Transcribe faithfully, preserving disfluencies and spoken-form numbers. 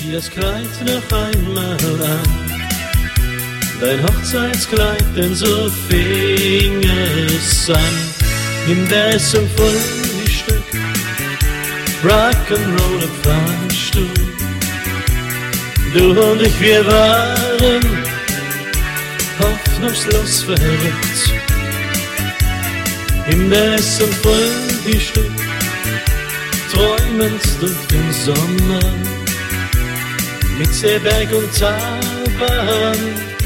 zieh das Kleid noch einmal an. Dein Hochzeitskleid, denn so fing es an. Nimm das zum Frühstück, Rock'n'Roll im Fahrstuhl. Du und ich, wir waren hoffnungslos verrückt. Nimm das zum Frühstück, träumend durch den Sommer. Mit Seeberg und Talbahn